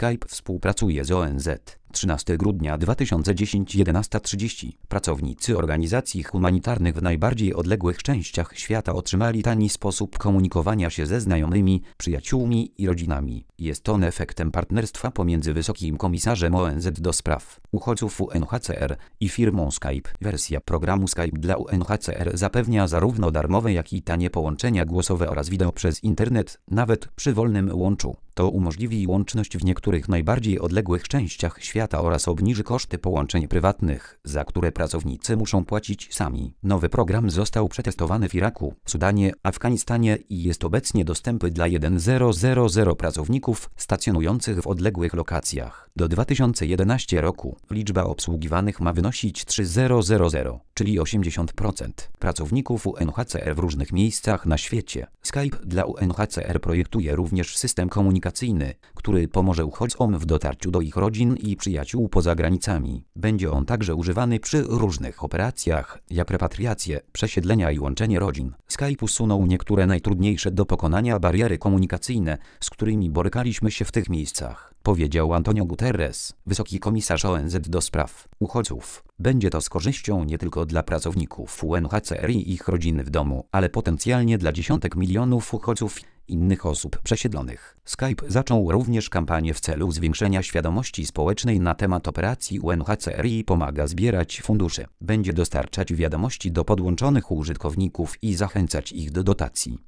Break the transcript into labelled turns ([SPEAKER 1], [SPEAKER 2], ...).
[SPEAKER 1] Skype współpracuje z ONZ. 13 grudnia 2010 11:30. Pracownicy organizacji humanitarnych w najbardziej odległych częściach świata otrzymali tani sposób komunikowania się ze znajomymi, przyjaciółmi i rodzinami. Jest on efektem partnerstwa pomiędzy Wysokim Komisarzem ONZ do spraw uchodźców UNHCR i firmą Skype. Wersja programu Skype dla UNHCR zapewnia zarówno darmowe, jak i tanie połączenia głosowe oraz wideo przez internet, nawet przy wolnym łączu. To umożliwi łączność w niektórych najbardziej odległych częściach świata oraz obniży koszty połączeń prywatnych, za które pracownicy muszą płacić sami. Nowy program został przetestowany w Iraku, Sudanie, Afganistanie i jest obecnie dostępny dla 1000 pracowników stacjonujących w odległych lokacjach. Do 2011 roku liczba obsługiwanych ma wynosić 3000, czyli 80% pracowników UNHCR w różnych miejscach na świecie. Skype dla UNHCR projektuje również system komunikacyjny, który pomoże uchodźcom w dotarciu do ich rodzin i przyjaciół poza granicami. Będzie on także używany przy różnych operacjach, jak repatriacje, przesiedlenia i łączenie rodzin. Skype usunął niektóre najtrudniejsze do pokonania bariery komunikacyjne, z którymi borykaliśmy się w tych miejscach, powiedział Antonio Guterres, wysoki komisarz ONZ do spraw uchodźców. Będzie to z korzyścią nie tylko dla pracowników UNHCR i ich rodzin w domu, ale potencjalnie dla dziesiątek milionów uchodźców i innych osób przesiedlonych. Skype zaczął również kampanię w celu zwiększenia świadomości społecznej na temat operacji UNHCR i pomaga zbierać fundusze. Będzie dostarczać wiadomości do podłączonych użytkowników i zachęcać ich do dotacji.